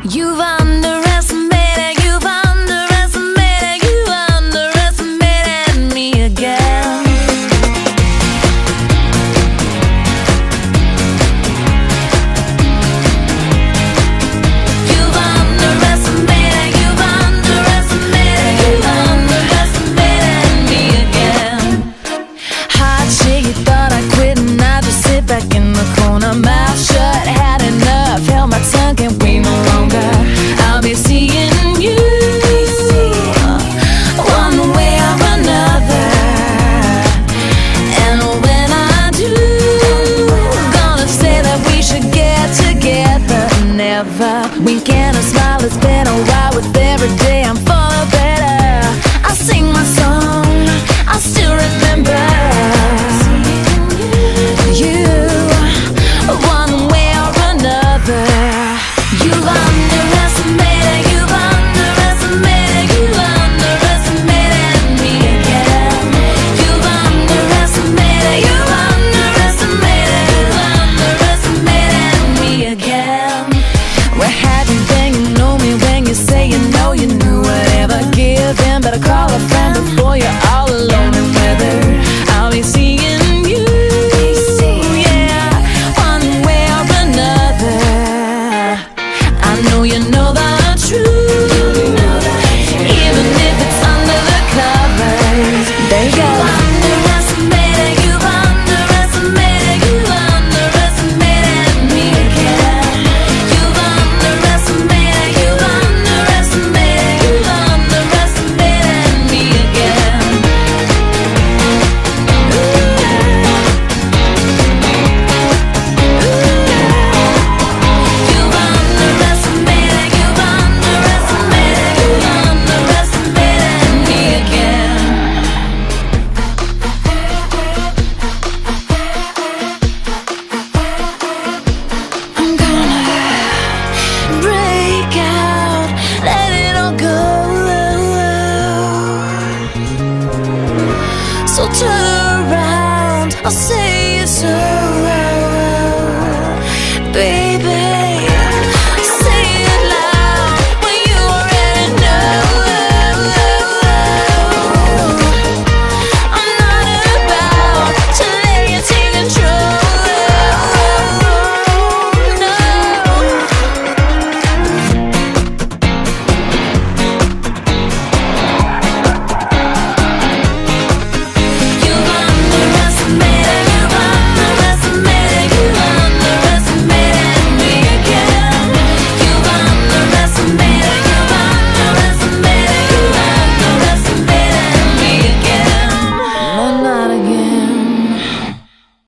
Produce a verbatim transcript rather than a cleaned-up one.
You've underestimated, you've underestimated, you've underestimated me again. You've underestimated, you've underestimated, you've underestimated me again. Hot shit, you thought I quit and I just sit back in the corner, mouth shut, had enough, held my tongue, can't wait no longer. I'll be seeing you one way or another, and when I do, gonna say that we should get together. Never wink and a smile, it's been a while. With every day I'm for better. I sing my song, I still remember you one way or another. You've underestimated, you've underestimated, you've underestimated me again. You've underestimated, you've underestimated, you've underestimated me again. Where have you been? You know me when you say you know you knew. Whatever, give in, better call a friend before you're all alone and weathered. I'll be seeing you, yeah, one way or another. I know you know